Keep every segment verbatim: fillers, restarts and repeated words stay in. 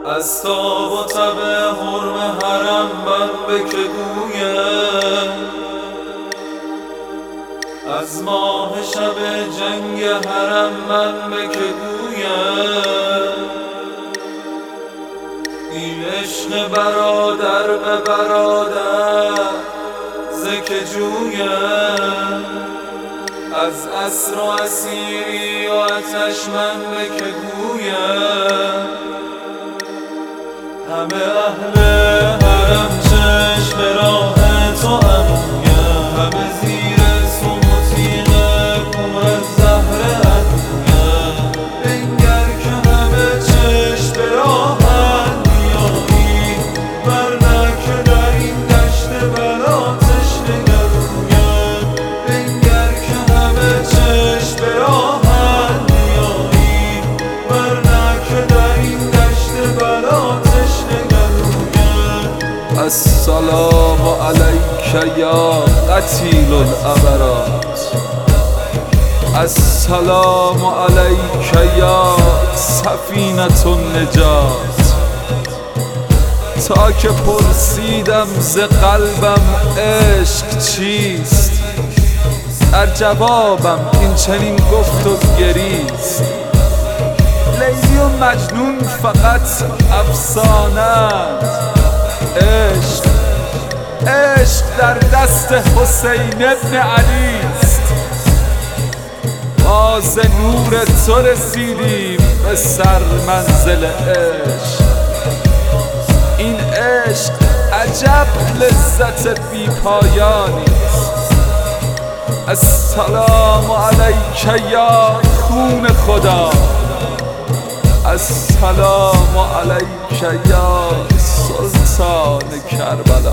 از تاب و تب حرم حرم من به که گویم، از ماه شب جنگ حرم من به که گویم. این عشق برادر به برادر ز که جویم، از اسر و اسیری و آتش من به که گویم. همه اهل حرم چشم راه تو همویم، همه زیر سموتیق پر از زهر ادویم. بنگر که همه چشم راهن بیایی، ورنه که در این دشت بلا تشنه گلویم. بنگر که همه چشم راهن بیایی، ورنه که در این دشت بلا تشنه گلویم. السلام علیک یا قتیل العبرات، السلام علیک یا سفینة النجات. تا که پرسیدم ز قلبم عشق چیست، در جوابم این چنین گفت و گریست. لیلی و مجنون فقط افسانه‌اند، عشق عشق در دست حسین ابن علیست. ما ز نور تو رسیدیم به سر منزل عشق. این عشق عجب لذت بی پایانیست. السلام علیک یا خون خدا، السلام علیک یا سلطان کربلا.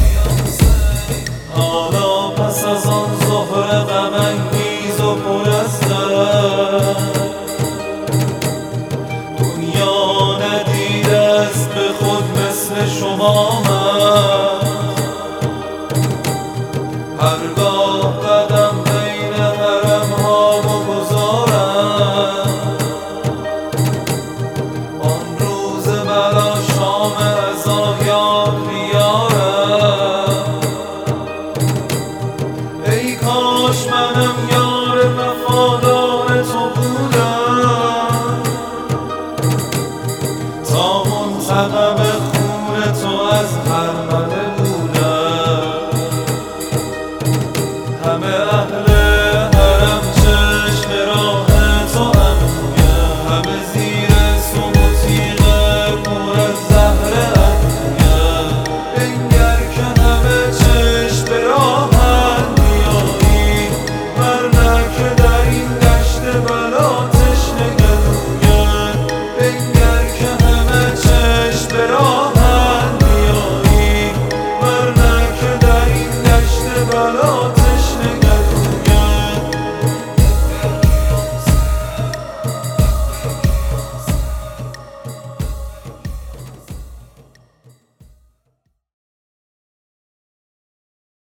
حالا پس از آن ظهر غم انگیز و پر از درد، دنیا ندیده است به خود مثل شما من. هرگاه قدم بین حرم ها بگذارم، آن روز بلا شام رضا یاد بیارم. ای کاش منم یار وفادار تو بودم، تا منتقم